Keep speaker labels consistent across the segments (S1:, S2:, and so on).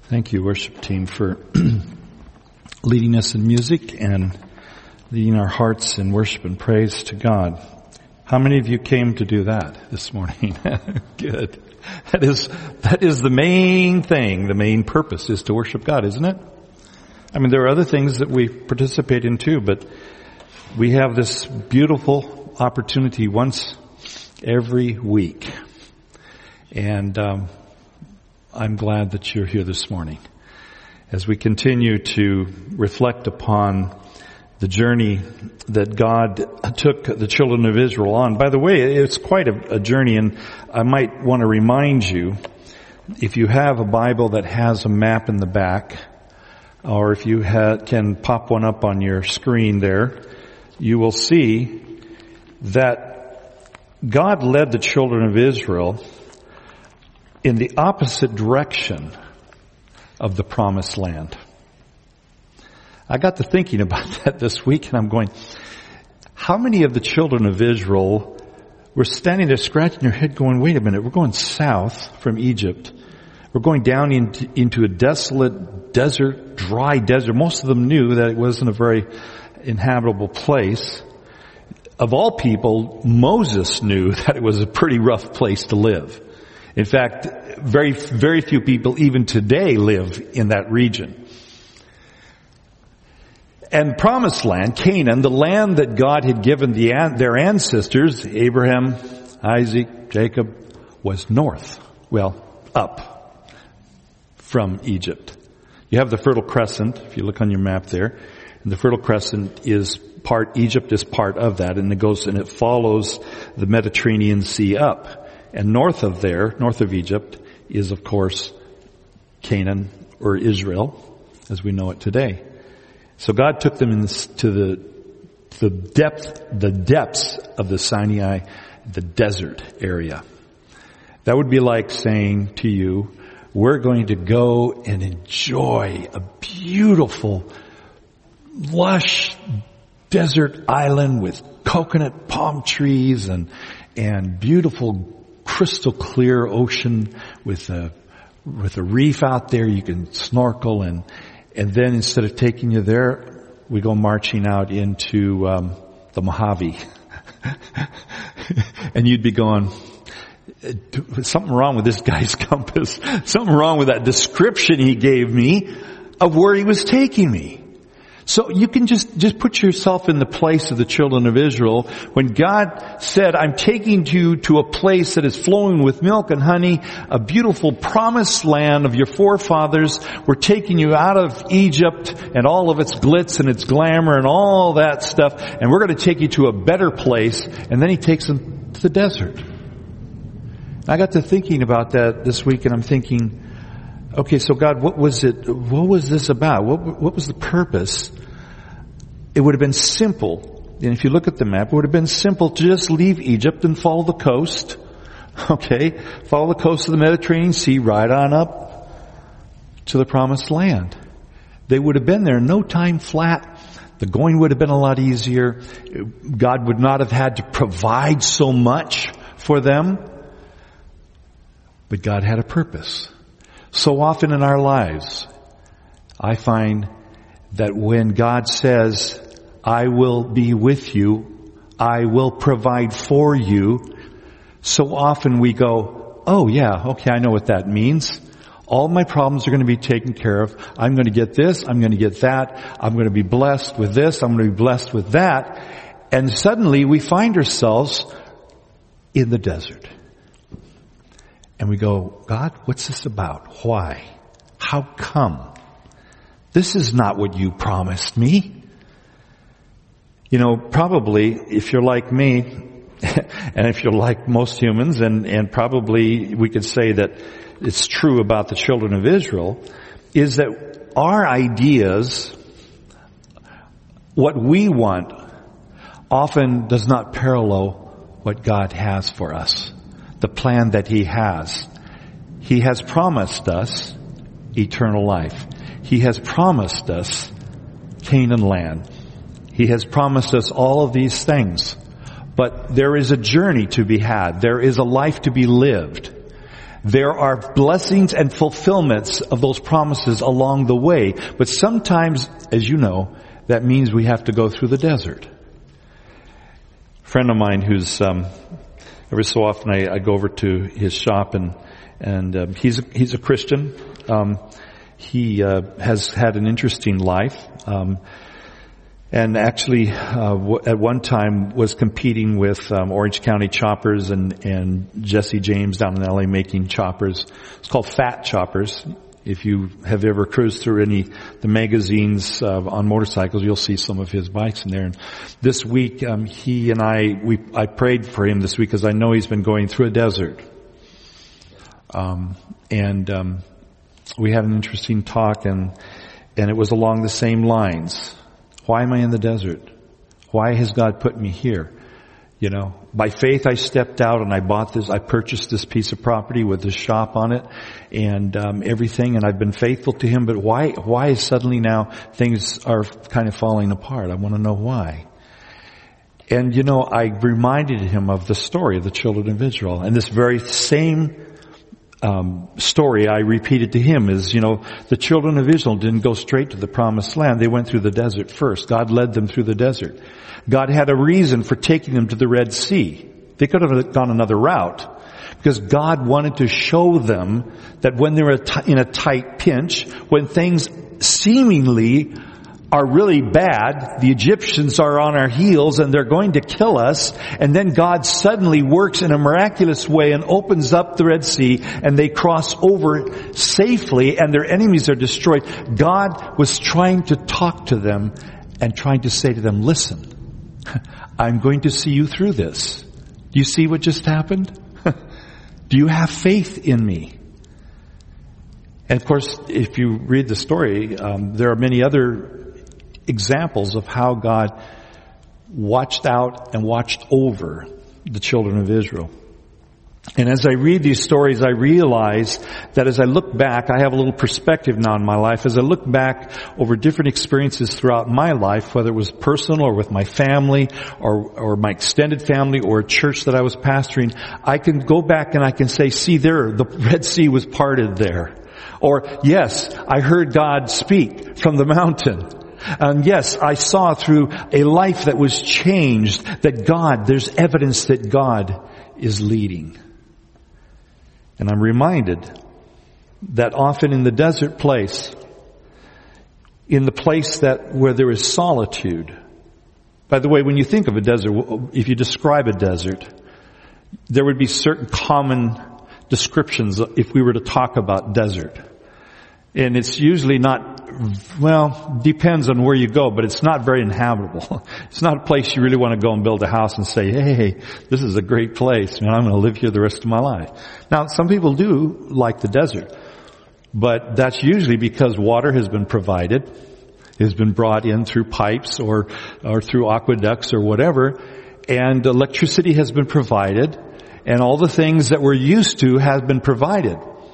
S1: Thank you, worship team, for leading us in music and leading our hearts in worship and praise to God. How many of you came to do that this morning? Good. That is the main thing, the main purpose is to worship God, isn't it? I mean, there are other things that we participate in too, but we have this beautiful opportunity once every week. And I'm glad that you're here this morning as we continue to reflect upon the journey that God took the children of Israel on. By the way, it's quite a journey, and I might want to remind you, if you have a Bible that has a map in the back, or if you can pop one up on your screen there, you will see that God led the children of Israel in the opposite direction of the promised land. I got to thinking about that this week, and I'm going, how many of the children of Israel were standing there scratching their head going, wait a minute, we're going south from Egypt. We're going down into a desolate desert, dry desert. Most of them knew that it wasn't a very inhabitable place. Of all people, Moses knew that it was a pretty rough place to live. In fact, very, very few people even today live in that region. And Promised Land, Canaan, the land that God had given their ancestors, Abraham, Isaac, Jacob, was north. Well, up from Egypt. You have the Fertile Crescent, if you look on your map there. And the Fertile Crescent Egypt is part of that, and it follows the Mediterranean Sea up. And north of Egypt, is of course Canaan, or Israel, as we know it today. So God took them to the depths of the Sinai, the desert area. That would be like saying to you, we're going to go and enjoy a beautiful, lush desert island with coconut palm trees and beautiful crystal clear ocean with a reef out there. You can snorkel, and then instead of taking you there, we go marching out into the Mojave. And you'd be going, something wrong with this guy's compass. Something wrong with that description he gave me of where he was taking me. So you can just put yourself in the place of the children of Israel when God said, I'm taking you to a place that is flowing with milk and honey, a beautiful promised land of your forefathers. We're taking you out of Egypt and all of its glitz and its glamour and all that stuff, and we're going to take you to a better place. And then he takes them to the desert. I got to thinking about that this week, and I'm thinking, okay, so God, what was this about? What was the purpose? It would have been simple, and if you look at the map, it would have been simple to just leave Egypt and follow the coast. Okay? Follow the coast of the Mediterranean Sea right on up to the Promised Land. They would have been there in no time flat. The going would have been a lot easier. God would not have had to provide so much for them. But God had a purpose. So often in our lives, I find that when God says, I will be with you, I will provide for you, so often we go, oh yeah, okay, I know what that means. All my problems are going to be taken care of. I'm going to get this, I'm going to get that, I'm going to be blessed with this, I'm going to be blessed with that. And suddenly we find ourselves in the desert. And we go, God, what's this about? Why? How come? This is not what you promised me. You know, probably if you're like me, and if you're like most humans, and probably we could say that it's true about the children of Israel, is that our ideas, what we want, often does not parallel what God has for us. The plan that He has. He has promised us eternal life. He has promised us Canaan land. He has promised us all of these things. But there is a journey to be had. There is a life to be lived. There are blessings and fulfillments of those promises along the way. But sometimes, as you know, that means we have to go through the desert. A friend of mine who's, every so often I go over to his shop and he's a Christian. He has had an interesting life. And actually, at one time was competing with Orange County Choppers and Jesse James down in LA making choppers. It's called Fat Choppers. If you have ever cruised through the magazines on motorcycles, you'll see some of his bikes in there. And this week, he and I prayed for him this week because I know he's been going through a desert. We had an interesting talk, and it was along the same lines. Why am I in the desert? Why has God put me here? You know, by faith I stepped out and I purchased this piece of property with this shop on it and everything, and I've been faithful to Him, but why is suddenly now things are kind of falling apart? I want to know why. And you know, I reminded him of the story of the children of Israel, and this very same story I repeated to him is, you know, the children of Israel didn't go straight to the promised land. They went through the desert first. God led them through the desert. God had a reason for taking them to the Red Sea. They could have gone another route because God wanted to show them that when they're in a tight pinch, when things seemingly are really bad, the Egyptians are on our heels and they're going to kill us, and then God suddenly works in a miraculous way and opens up the Red Sea and they cross over safely and their enemies are destroyed. God was trying to talk to them and trying to say to them, listen, I'm going to see you through this. Do you see what just happened? Do you have faith in me? And of course, if you read the story, there are many other examples of how God watched out and watched over the children of Israel. And as I read these stories, I realize that as I look back, I have a little perspective now in my life. As I look back over different experiences throughout my life, whether it was personal or with my family or my extended family or a church that I was pastoring, I can go back and I can say, see there, the Red Sea was parted there. Or, yes, I heard God speak from the mountain. And yes, I saw through a life that was changed that there's evidence that God is leading. And I'm reminded that often in the desert place, in the place where there is solitude. By the way, when you think of a desert, if you describe a desert, there would be certain common descriptions if we were to talk about desert. And it's usually depends on where you go, but it's not very inhabitable. It's not a place you really want to go and build a house and say, hey, this is a great place, man, I'm going to live here the rest of my life. Now, some people do like the desert, but that's usually because water has been provided, has been brought in through pipes or through aqueducts or whatever, and electricity has been provided, and all the things that we're used to have been provided.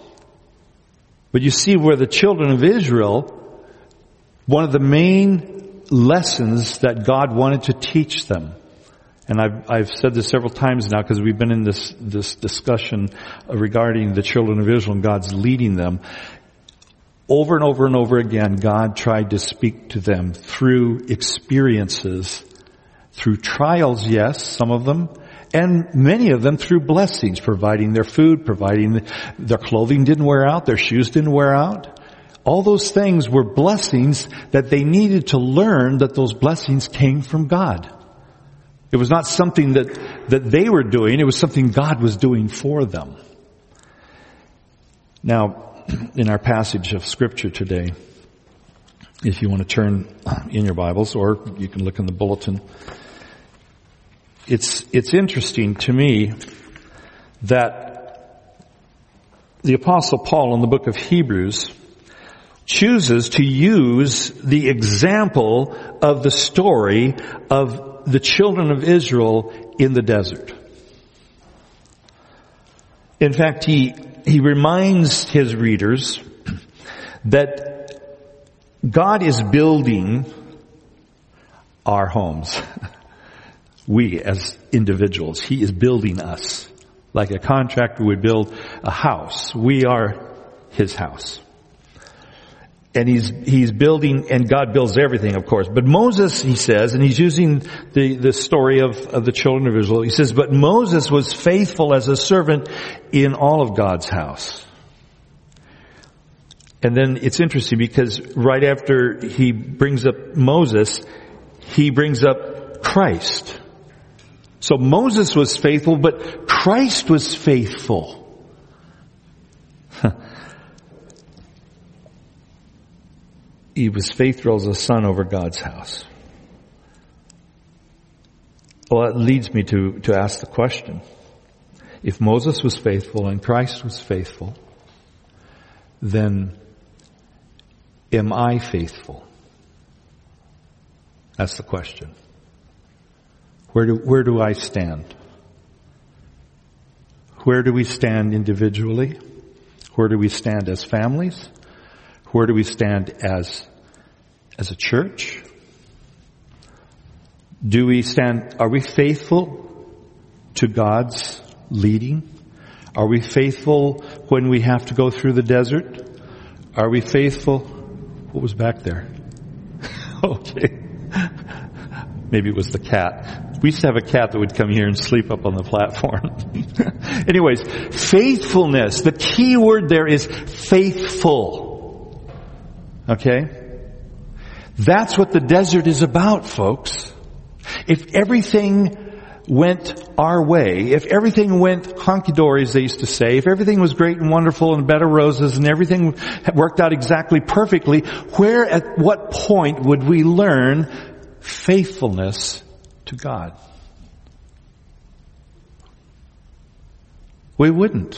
S1: But you see where the children of Israel, one of the main lessons that God wanted to teach them, and I've said this several times now because we've been in this discussion regarding the children of Israel and God's leading them. Over and over and over again, God tried to speak to them through experiences, through trials, yes, some of them, and many of them through blessings, providing their food, providing their clothing didn't wear out, their shoes didn't wear out. All those things were blessings that they needed to learn that those blessings came from God. It was not something that they were doing, it was something God was doing for them. Now, in our passage of Scripture today, if you want to turn in your Bibles, or you can look in the bulletin, it's interesting to me that the Apostle Paul in the book of Hebrews chooses to use the example of the story of the children of Israel in the desert. In fact, he reminds his readers that God is building our homes. We as individuals, He is building us. Like a contractor would build a house. We are his house. And he's building, and God builds everything, of course. But Moses, he says, and he's using the story of the children of Israel. He says, but Moses was faithful as a servant in all of God's house. And then it's interesting because right after he brings up Moses, he brings up Christ. So Moses was faithful, but Christ was faithful. He was faithful as a son over God's house. Well, that leads me to ask the question. If Moses was faithful and Christ was faithful, then am I faithful? That's the question. Where do I stand? Where do we stand individually? Where do we stand as families? Where do we stand as a church? Are we faithful to God's leading? Are we faithful when we have to go through the desert? Are we faithful? What was back there? Okay. Maybe it was the cat. We used to have a cat that would come here and sleep up on the platform. Anyways, faithfulness. The key word there is faithful. Okay? That's what the desert is about, folks. If everything went our way, if everything went hunky-dory, as they used to say, if everything was great and wonderful and a bed of roses and everything worked out exactly perfectly, at what point would we learn faithfulness to God? We wouldn't.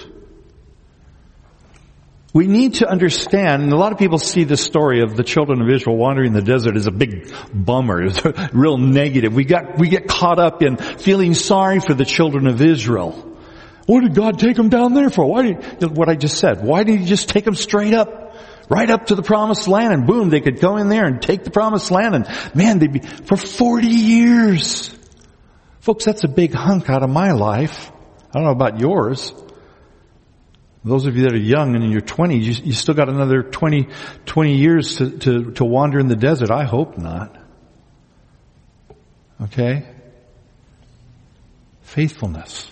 S1: We need to understand, and a lot of people see the story of the children of Israel wandering the desert as a big bummer. It's real negative. We get caught up in feeling sorry for the children of Israel. What did God take them down there for? What I just said. Why didn't He just take them straight up? Right up to the promised land, and boom, they could go in there and take the promised land, and man, they'd be for 40 years. Folks, that's a big hunk out of my life. I don't know about yours. Those of you that are young and in your 20s, you still got another 20 years to wander in the desert. I hope not. Okay? Faithfulness.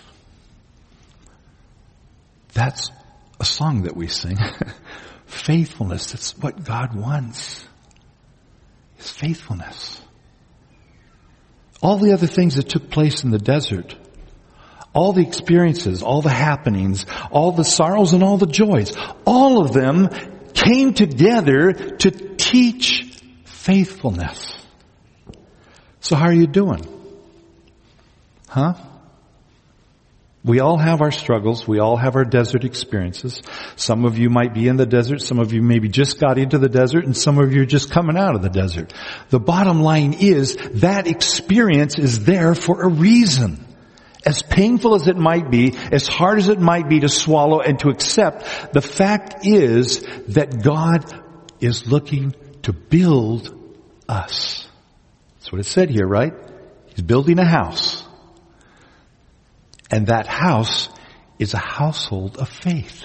S1: That's a song that we sing. Faithfulness, that's what God wants. His faithfulness. All the other things that took place in the desert, all the experiences, all the happenings, all the sorrows and all the joys, all of them came together to teach faithfulness. So how are you doing? Huh? We all have our struggles. We all have our desert experiences. Some of you might be in the desert. Some of you maybe just got into the desert, and some of you are just coming out of the desert. The bottom line is that experience is there for a reason. As painful as it might be, as hard as it might be to swallow and to accept, the fact is that God is looking to build us. That's what it said here, right? He's building a house. And that house is a household of faith.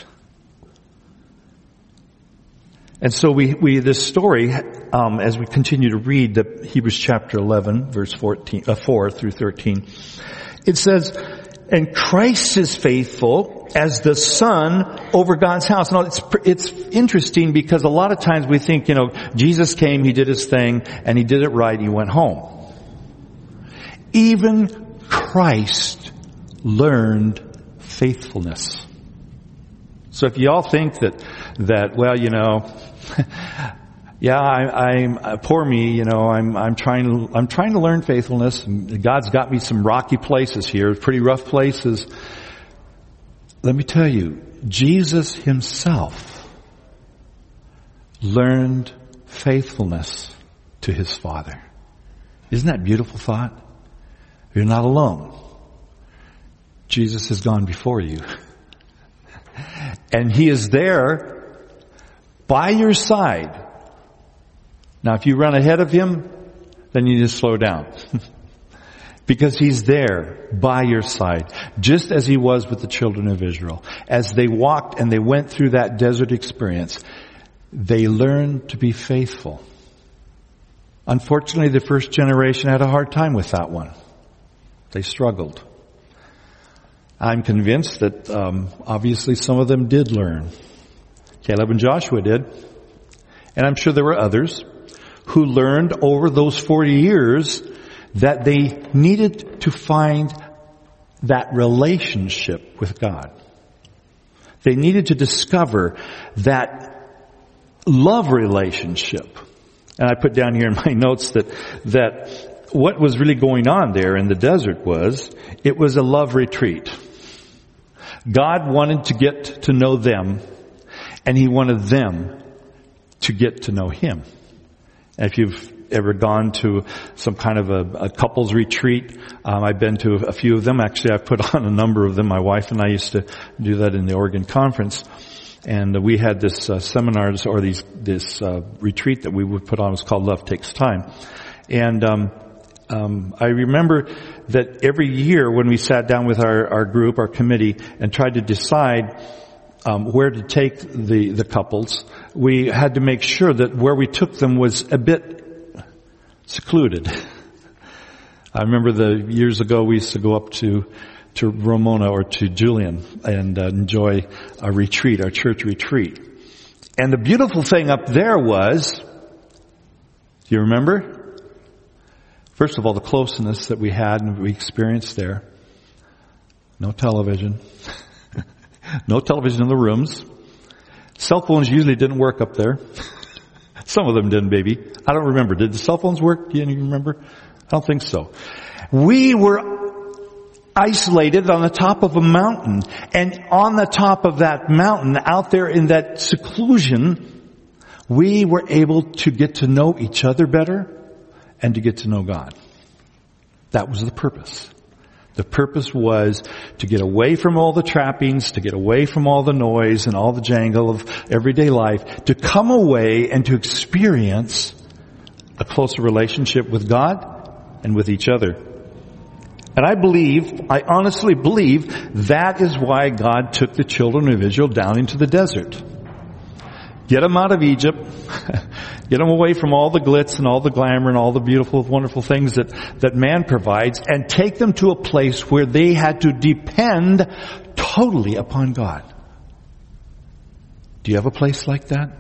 S1: And so this story, as we continue to read the Hebrews chapter 11, verse 4 through 13, it says, and Christ is faithful as the son over God's house. Now, it's interesting because a lot of times we think, Jesus came, He did His thing, and He did it right, He went home. Even Christ learned faithfulness. So if you all think that well, yeah, I'm poor me, I'm trying to learn faithfulness. God's got me some rocky places here, pretty rough places. Let me tell you, Jesus Himself learned faithfulness to His Father. Isn't that a beautiful thought? You're not alone. Jesus has gone before you. And He is there by your side. Now, if you run ahead of Him, then you just slow down. Because He's there by your side, just as He was with the children of Israel. As they walked and they went through that desert experience, they learned to be faithful. Unfortunately, the first generation had a hard time with that one. They struggled. I'm convinced that obviously some of them did learn. Caleb and Joshua did. And I'm sure there were others who learned over those 40 years that they needed to find that relationship with God. They needed to discover that love relationship. And I put down here in my notes that what was really going on there in the desert was, it was a love retreat. God wanted to get to know them, and He wanted them to get to know Him. And if you've ever gone to some kind of a couples retreat, I've been to a few of them. Actually, I've put on a number of them. My wife and I used to do that in the Oregon Conference. And we had this seminars or this retreat that we would put on. It was called Love Takes Time. And I remember that every year when we sat down with our group, our committee, and tried to decide where to take the couples, we had to make sure that where we took them was a bit secluded. I remember the years ago we used to go up to Ramona or to Julian and enjoy a retreat, our church retreat. And the beautiful thing up there was, do you remember? First of all, the closeness that we had and we experienced there. No television. No television in the rooms. Cell phones usually didn't work up there. Some of them didn't, baby. I don't remember. Did the cell phones work? Do you remember? I don't think so. We were isolated on the top of a mountain. And on the top of that mountain, out there in that seclusion, we were able to get to know each other better and to get to know God. That was the purpose. The purpose was to get away from all the trappings, to get away from all the noise and all the jangle of everyday life, to come away and to experience a closer relationship with God and with each other. And I honestly believe that is why God took the children of Israel down into the desert. Get them out of Egypt. Get them away from all the glitz and all the glamour and all the beautiful, wonderful things that man provides, and take them to a place where they had to depend totally upon God. Do you have a place like that?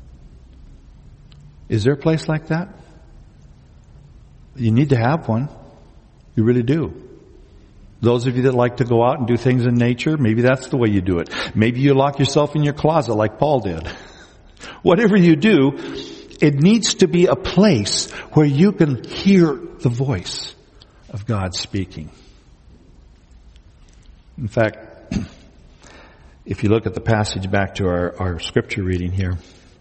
S1: Is there a place like that? You need to have one. You really do. Those of you that like to go out and do things in nature, maybe that's the way you do it. Maybe you lock yourself in your closet like Paul did. Whatever you do, it needs to be a place where you can hear the voice of God speaking. In fact, if you look at the passage back to our scripture reading here,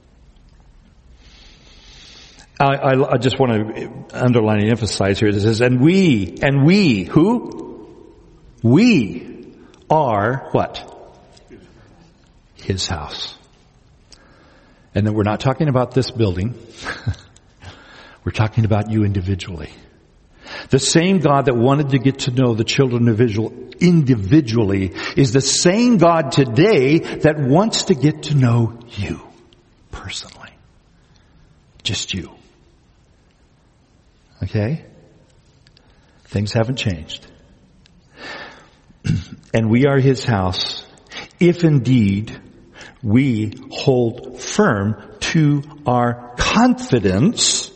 S1: I just want to underline and emphasize here. It says, and we, who? We are what? His house. And then we're not talking about this building. We're talking about you individually. The same God that wanted to get to know the children of Israel individually is the same God today that wants to get to know you personally. Just you. Okay? Things haven't changed. And we are His house if indeed we hold firm to our confidence.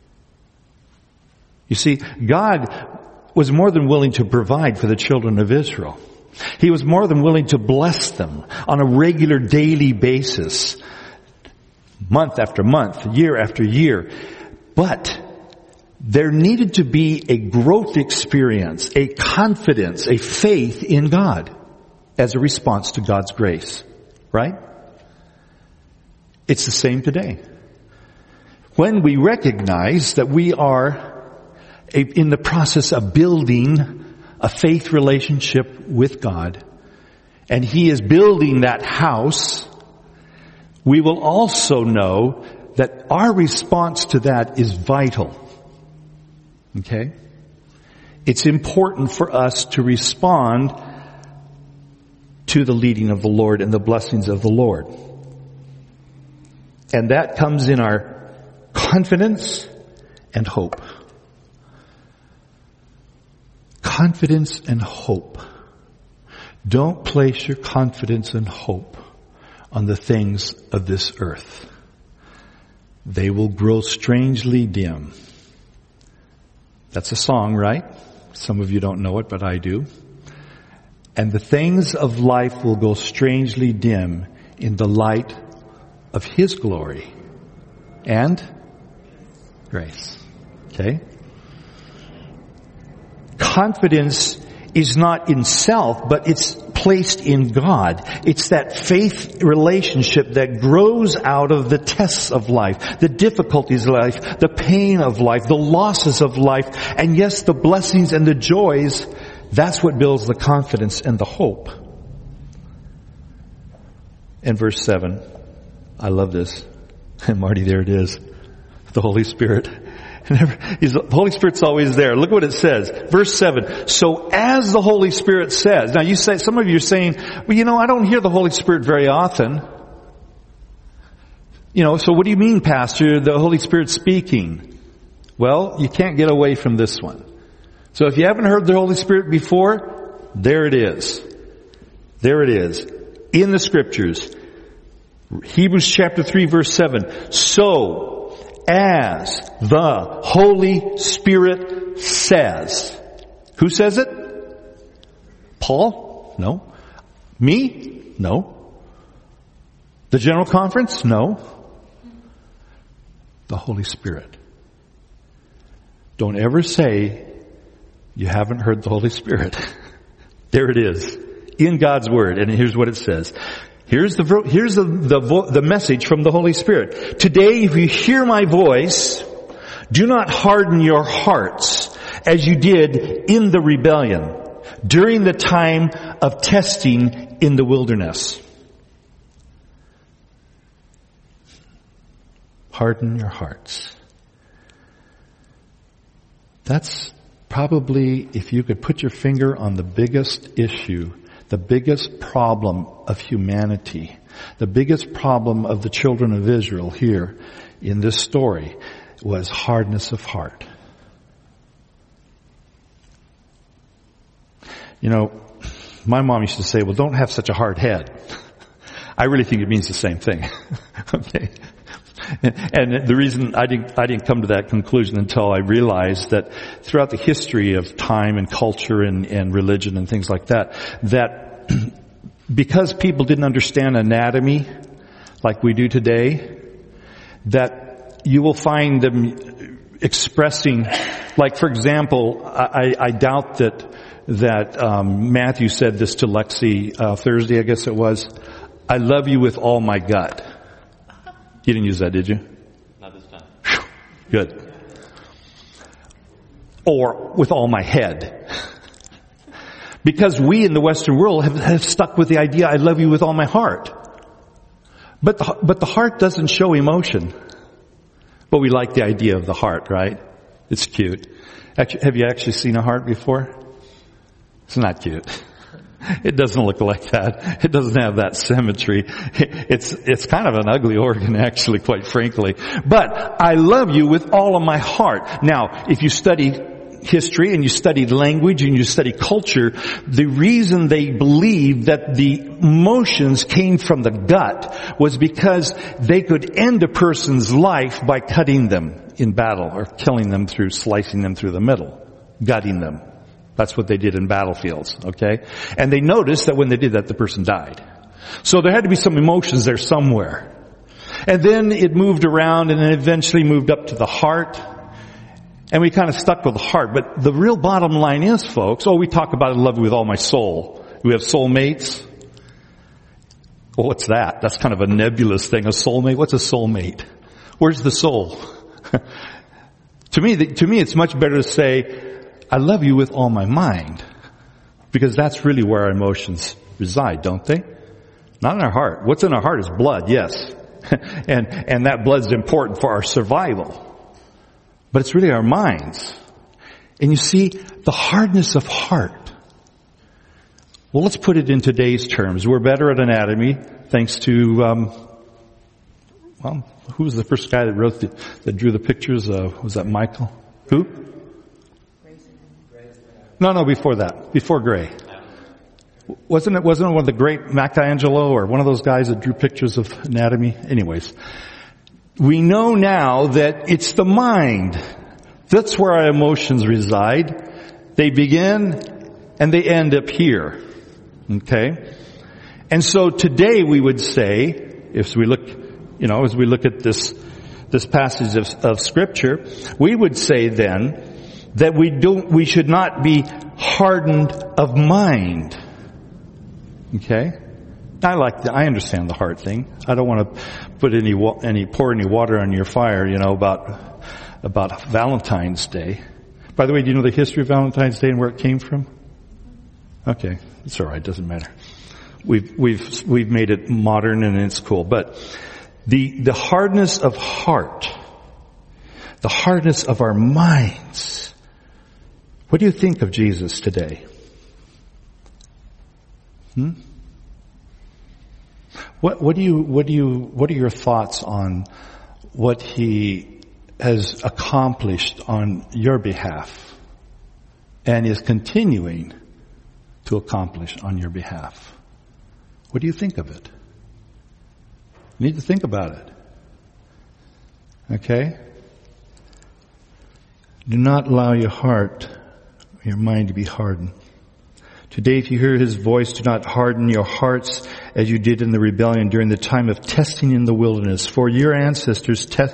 S1: You see, God was more than willing to provide for the children of Israel. He was more than willing to bless them on a regular daily basis, month after month, year after year. But there needed to be a growth experience, a confidence, a faith in God as a response to God's grace. Right? It's the same today. When we recognize that we are in the process of building a faith relationship with God, and He is building that house, we will also know that our response to that is vital. Okay? it's important for us to respond to the leading of the Lord and the blessings of the Lord. And that comes in our confidence and hope. Confidence and hope. Don't place your confidence and hope on the things of this earth. They will grow strangely dim. That's a song, right? Some of you don't know it, but I do. And the things of life will go strangely dim in the light of His glory and grace. Okay? Confidence is not in self, but it's placed in God. It's that faith relationship that grows out of the tests of life, the difficulties of life, the pain of life, the losses of life, and yes, the blessings and the joys. That's what builds the confidence and the hope. And verse 7, I love this. And Marty, there it is. The Holy Spirit. The Holy Spirit's always there. Look what it says. Verse 7. So as the Holy Spirit says. Now you say, some of you are saying, well, I don't hear the Holy Spirit very often. So what do you mean, Pastor? The Holy Spirit's speaking. Well, you can't get away from this one. So if you haven't heard the Holy Spirit before, there it is. There it is. In the Scriptures. Hebrews chapter 3 verse 7. So, as the Holy Spirit says. Who says it? Paul? No. Me? No. The General Conference? No. The Holy Spirit. Don't ever say you haven't heard the Holy Spirit. There it is. In God's Word. And here's what it says. Here's the message from the Holy Spirit. Today, if you hear my voice, do not harden your hearts as you did in the rebellion during the time of testing in the wilderness. Harden your hearts. That's probably, if you could put your finger on the biggest issue, the biggest problem of humanity, the biggest problem of the children of Israel here in this story was hardness of heart. My mom used to say, well, don't have such a hard head. I really think it means the same thing. Okay. And the reason I didn't come to that conclusion until I realized that throughout the history of time and culture and religion and things like that because people didn't understand anatomy like we do today, that you will find them expressing, like for example, I doubt that Matthew said this to Lexi Thursday, I guess it was, I love you with all my gut. You didn't use that, did you?
S2: Not this time.
S1: Good. Or with all my head. Because we in the Western world have stuck with the idea, I love you with all my heart. But the heart doesn't show emotion. But we like the idea of the heart, right? It's cute. Have you actually seen a heart before? It's not cute. It doesn't look like that. It doesn't have that symmetry. It's kind of an ugly organ, actually, quite frankly. But I love you with all of my heart. Now, if you study history and you study language and you study culture, the reason they believed that the emotions came from the gut was because they could end a person's life by cutting them in battle or killing them through slicing them through the middle, gutting them. That's what they did in battlefields, okay? And they noticed that when they did that, the person died. So there had to be some emotions there somewhere. And then it moved around and then eventually moved up to the heart. And we kind of stuck with the heart. But the real bottom line is, folks, we talk about I love you with all my soul. We have soulmates. Well, what's that? That's kind of a nebulous thing. A soulmate? What's a soulmate? Where's the soul? To me, it's much better to say, I love you with all my mind. Because that's really where our emotions reside, don't they? Not in our heart. What's in our heart is blood, yes. and that blood's important for our survival. But it's really our minds. And you see, the hardness of heart. Well, let's put it in today's terms. We're better at anatomy thanks to, who was the first guy that drew the pictures? Was that Michael? Who? No, before that. Before Gray. Wasn't it one of the great Michelangelo or one of those guys that drew pictures of anatomy? Anyways. We know now that it's the mind. That's where our emotions reside. They begin and they end up here. Okay? And so today we would say, as we look at this passage of Scripture, we would say then that we should not be hardened of mind. Okay? I understand the heart thing. I don't want to pour any water on your fire, about Valentine's Day. By the way, do you know the history of Valentine's Day and where it came from? Okay, it's all right. Doesn't matter. We've made it modern and it's cool. But the hardness of heart, the hardness of our minds. What do you think of Jesus today? What are your thoughts on what he has accomplished on your behalf and is continuing to accomplish on your behalf? What do you think of it? You need to think about it. Okay? Do not allow your mind to be hardened. Today, if you hear his voice, do not harden your hearts as you did in the rebellion during the time of testing in the wilderness. For your ancestor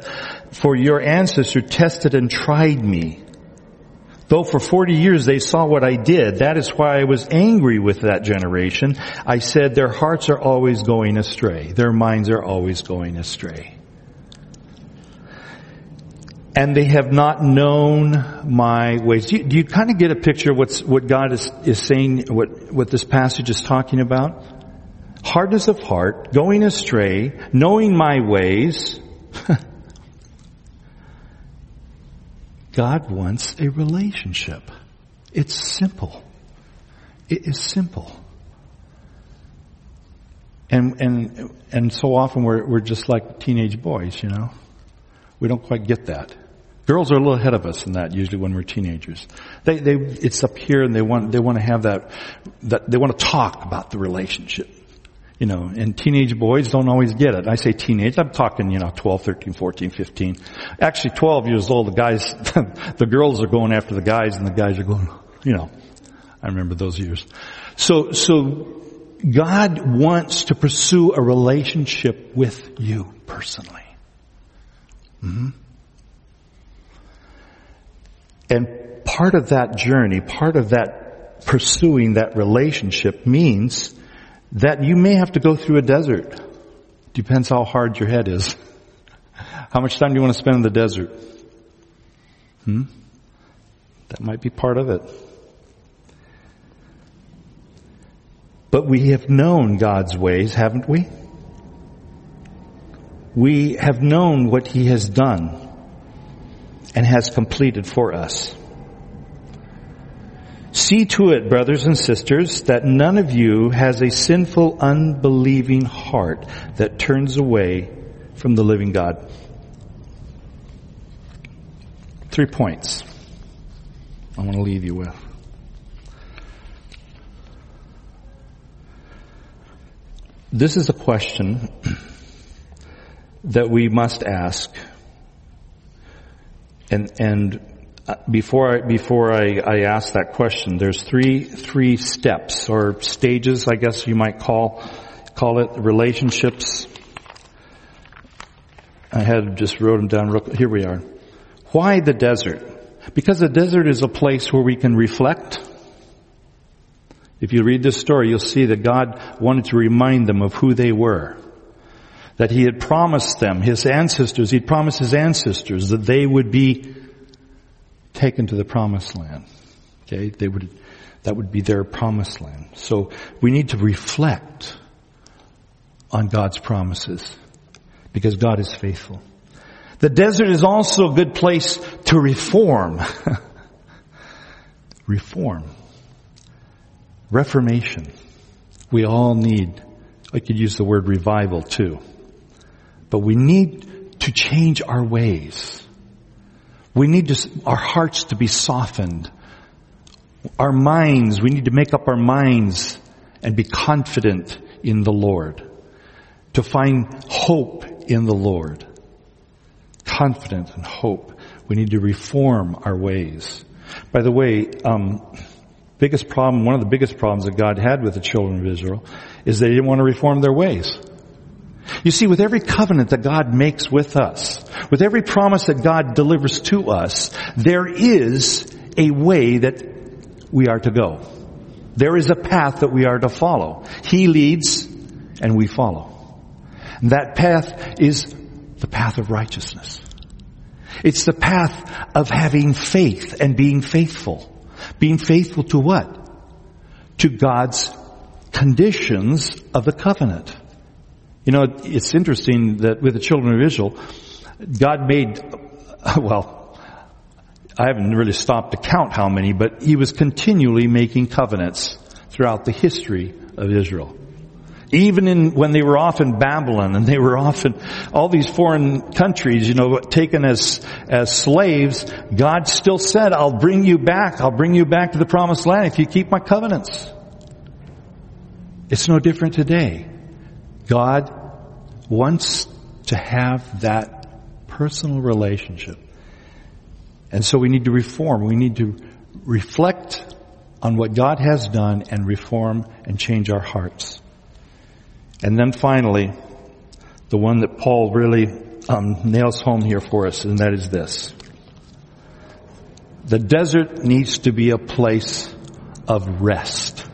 S1: tested and tried me. Though for 40 years they saw what I did, that is why I was angry with that generation. I said, their hearts are always going astray. Their minds are always going astray. And they have not known my ways. Do you kind of get a picture of what God is saying, what this passage is talking about? Hardness of heart, going astray, knowing my ways. God wants a relationship. It's simple. It is simple. And so often we're just like teenage boys, We don't quite get that. Girls are a little ahead of us in that usually when we're teenagers. It's up here and they want to have that they want to talk about the relationship. And teenage boys don't always get it. I say teenage, I'm talking, 12, 13, 14, 15. Actually 12 years old, the guys, the girls are going after the guys and the guys are going, I remember those years. So God wants to pursue a relationship with you personally. Mm-hmm. And part of that journey, part of that pursuing that relationship means that you may have to go through a desert. Depends how hard your head is. How much time do you want to spend in the desert? That might be part of it. But we have known God's ways, haven't we? We have known what He has done and has completed for us. See to it, brothers and sisters, that none of you has a sinful, unbelieving heart that turns away from the living God. 3 points I want to leave you with. This is a question that we must ask. And before I ask that question, there's three steps or stages, I guess you might call it, relationships. I had just wrote them down. Here we are. Why the desert? Because the desert is a place where we can reflect. If you read this story, you'll see that God wanted to remind them of who they were. That He had promised them, He'd promised His ancestors that they would be taken to the promised land. Okay? That would be their promised land. So we need to reflect on God's promises because God is faithful. The desert is also a good place to reform. reform. Reformation. We all need, I could use the word revival too. But we need to change our ways. We need our hearts to be softened. Our minds, we need to make up our minds and be confident in the Lord. To find hope in the Lord. Confidence and hope. We need to reform our ways. By the way, one of the biggest problems that God had with the children of Israel is they didn't want to reform their ways. You see, with every covenant that God makes with us, with every promise that God delivers to us, there is a way that we are to go. There is a path that we are to follow. He leads and we follow. And that path is the path of righteousness. It's the path of having faith and being faithful. Being faithful to what? To God's conditions of the covenant. You know, it's interesting that with the children of Israel, God made, well, I haven't really stopped to count how many, but He was continually making covenants throughout the history of Israel. Even when they were off in Babylon and they were off in all these foreign countries, taken as slaves, God still said, I'll bring you back to the promised land if you keep my covenants. It's no different today. God wants to have that personal relationship. And so we need to reform. We need to reflect on what God has done and reform and change our hearts. And then finally, the one that Paul really nails home here for us, and that is this. The desert needs to be a place of rest.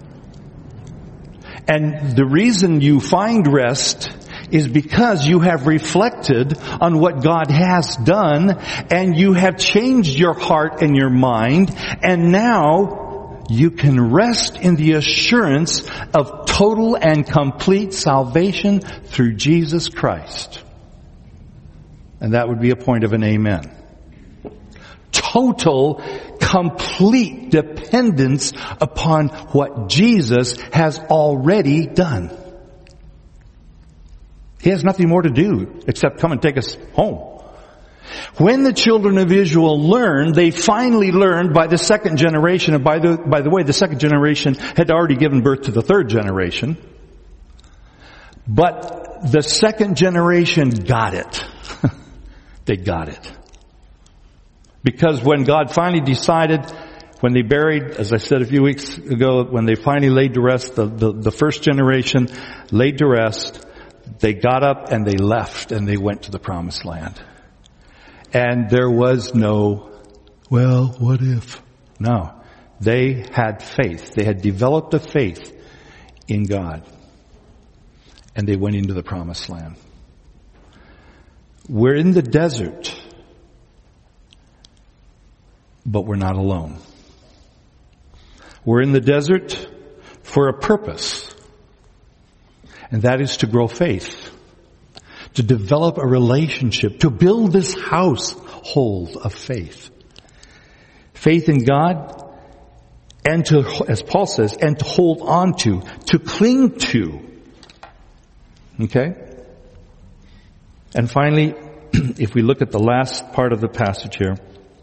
S1: And the reason you find rest is because you have reflected on what God has done and you have changed your heart and your mind, and now you can rest in the assurance of total and complete salvation through Jesus Christ. And that would be a point of an amen. Total, complete dependence upon what Jesus has already done. He has nothing more to do except come and take us home. When the children of Israel learned, they finally learned by the second generation, and by the way, the second generation had already given birth to the third generation. But the second generation got it. They got it. Because when God finally decided, when they buried, as I said a few weeks ago, when they finally laid to rest, the first generation laid to rest, they got up and they left and they went to the promised land. And there was no, well, what if? No. They had faith. They had developed a faith in God. And they went into the promised land. We're in the desert, but we're not alone. We're in the desert for a purpose. And that is to grow faith. To develop a relationship. To build this household of faith. Faith in God. And to, as Paul says, and to hold on to. To cling to. Okay? And finally, if we look at the last part of the passage here.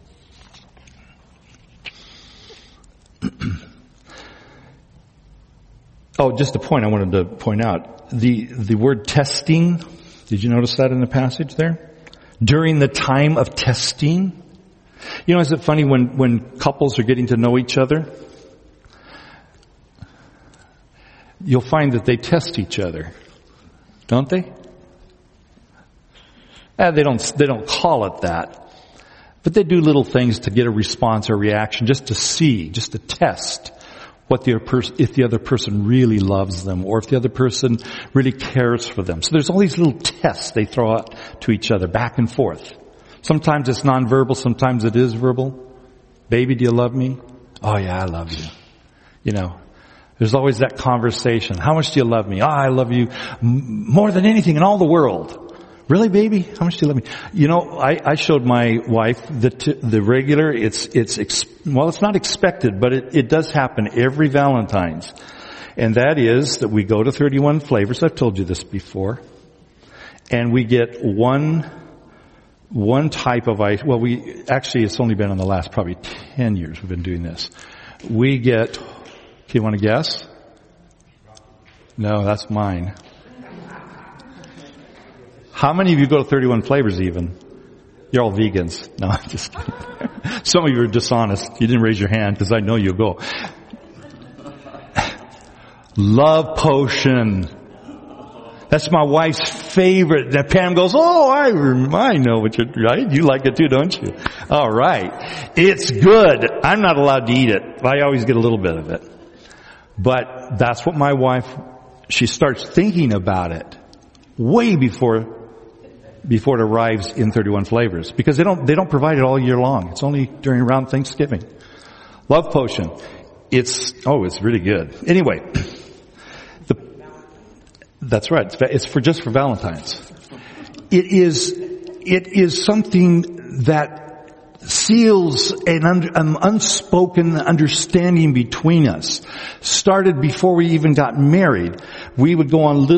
S1: Oh, just a point I wanted to point out. The word testing, did you notice that in the passage there? During the time of testing. You know, is it funny when couples are getting to know each other? You'll find that they test each other. Don't they? They don't call it that. But they do little things to get a response or reaction, just to see, just to test if the other person really loves them, or if the other person really cares for them. So there's all these little tests they throw out to each other, back and forth. Sometimes it's nonverbal, sometimes it is verbal. Baby, do you love me? Oh yeah, I love you. You know, there's always that conversation. How much do you love me? Oh, I love you more than anything in all the world. Really, baby? How much do you love me? You know, I showed my wife the regular, well, it's not expected, but it does happen every Valentine's. And that is that we go to 31 Flavors. I've told you this before. And we get one type of ice. Well, it's only been in the last probably 10 years we've been doing this. We get, do you want to guess? No, that's mine. How many of you go to 31 Flavors even? You're all vegans. No, I'm just kidding. Some of you are dishonest. You didn't raise your hand because I know you'll go. Love Potion. That's my wife's favorite. That Pam goes, oh, I know what you're, right? You like it too, don't you? All right. It's good. I'm not allowed to eat it. I always get a little bit of it. But that's what my wife, she starts thinking about it way before it arrives in 31 Flavors. Because they don't provide it all year long. It's only during around Thanksgiving. Love Potion. It's really good. Anyway. That's right. It's just for Valentine's. It is something that seals an unspoken understanding between us. Started before we even got married. We would go on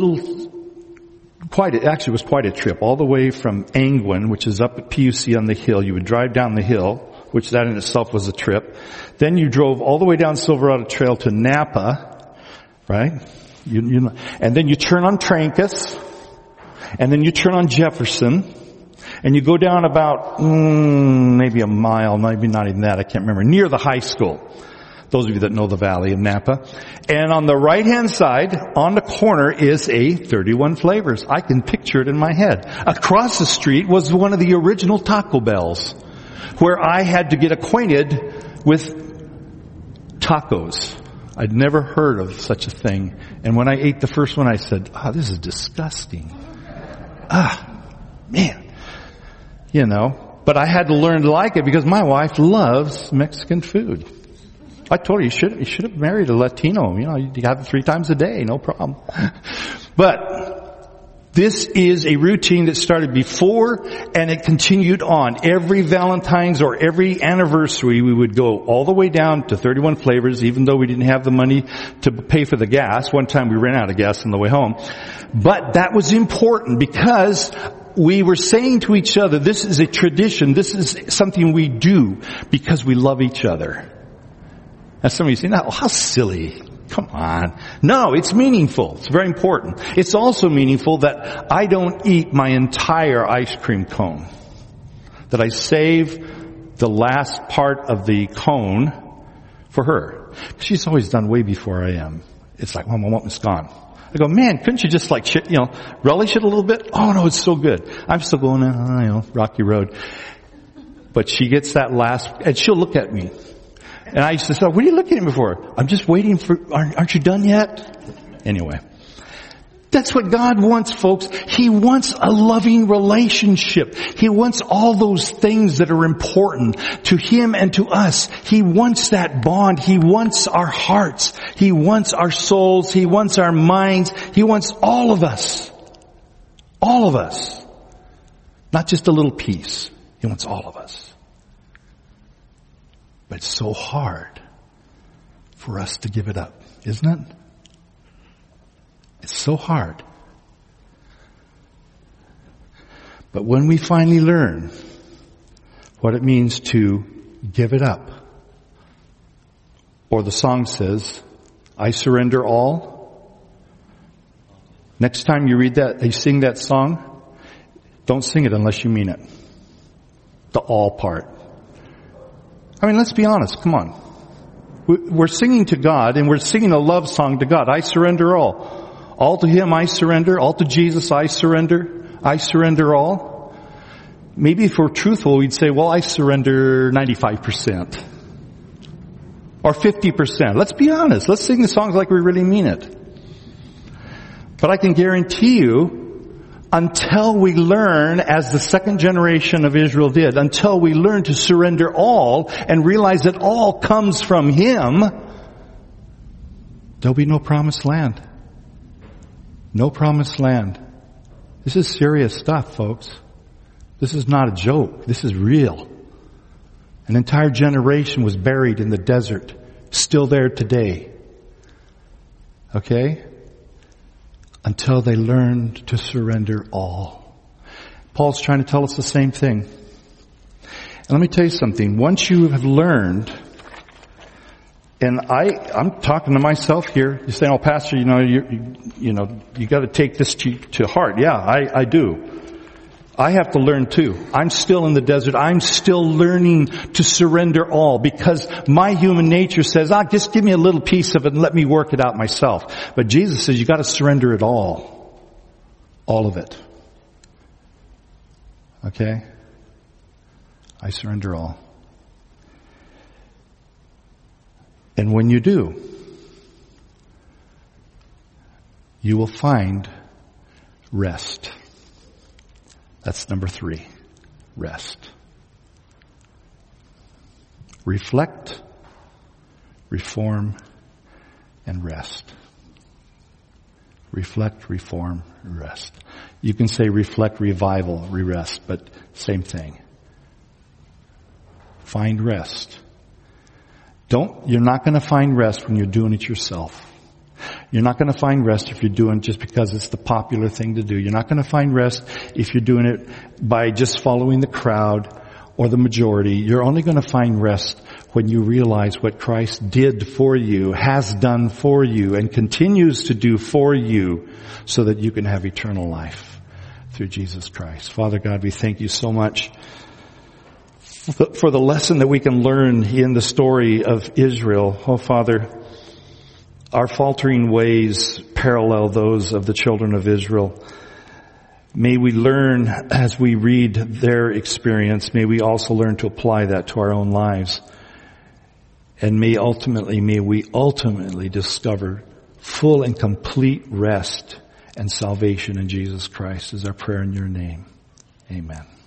S1: it was quite a trip, all the way from Angwin, which is up at PUC on the hill. You would drive down the hill, which that in itself was a trip. Then you drove all the way down Silverado Trail to Napa, right? And then you turn on Trancas, and then you turn on Jefferson, and you go down about maybe a mile, maybe not even that, I can't remember, near the high school. Those of you that know the valley of Napa. And on the right-hand side, on the corner, is a 31 Flavors. I can picture it in my head. Across the street was one of the original Taco Bells, where I had to get acquainted with tacos. I'd never heard of such a thing. And when I ate the first one, I said, this is disgusting. Man. You know, but I had to learn to like it because my wife loves Mexican food. I told her you should have married a Latino. You know, you have it 3 times a day, no problem. But this is a routine that started before and it continued on. Every Valentine's or every anniversary, we would go all the way down to 31 Flavors, even though we didn't have the money to pay for the gas. One time we ran out of gas on the way home. But that was important because we were saying to each other, this is a tradition, this is something we do because we love each other. And some of you say, no, how silly. Come on. No, it's meaningful. It's very important. It's also meaningful that I don't eat my entire ice cream cone. That I save the last part of the cone for her. She's always done way before I am. It's like, Mom, it's gone. I go, man, couldn't you just relish it a little bit? Oh no, it's so good. I'm still going, rocky road. But she gets that last, and she'll look at me. And I used to say, what are you looking at me for? I'm just waiting aren't you done yet? Anyway. That's what God wants, folks. He wants a loving relationship. He wants all those things that are important to Him and to us. He wants that bond. He wants our hearts. He wants our souls. He wants our minds. He wants all of us. All of us. Not just a little piece. He wants all of us. But it's so hard for us to give it up, isn't it? It's so hard. But when we finally learn what it means to give it up, or the song says, I surrender all. Next time you read that, you sing that song, don't sing it unless you mean it. The all part. I mean, let's be honest. Come on. We're singing to God, and we're singing a love song to God. I surrender all. All to Him I surrender. All to Jesus I surrender. I surrender all. Maybe if we're truthful, we'd say, well, I surrender 95%. Or 50%. Let's be honest. Let's sing the songs like we really mean it. But I can guarantee you, until we learn, as the second generation of Israel did, until we learn to surrender all and realize that all comes from Him, there'll be no promised land. No promised land. This is serious stuff, folks. This is not a joke. This is real. An entire generation was buried in the desert, still there today. Okay? Until they learned to surrender all. Paul's trying to tell us the same thing. And let me tell you something. Once you have learned, and I'm talking to myself here. You're saying, "Oh, Pastor, you got to take this to heart." Yeah, I do. I have to learn too. I'm still in the desert. I'm still learning to surrender all because my human nature says, just give me a little piece of it and let me work it out myself. But Jesus says you got to surrender it all. All of it. Okay? I surrender all. And when you do, you will find rest. That's number 3. Rest. Reflect, reform, and rest. Reflect, reform, rest. You can say reflect, revival, re-rest, but same thing. Find rest. You're not going to find rest when you're doing it yourself. You're not going to find rest if you're doing it just because it's the popular thing to do. You're not going to find rest if you're doing it by just following the crowd or the majority. You're only going to find rest when you realize what Christ did for you, has done for you, and continues to do for you so that you can have eternal life through Jesus Christ. Father God, we thank you so much for the lesson that we can learn in the story of Israel. Oh, Father, our faltering ways parallel those of the children of Israel. May we learn as we read their experience, may we also learn to apply that to our own lives. And may we ultimately discover full and complete rest and salvation in Jesus Christ is our prayer in your name. Amen.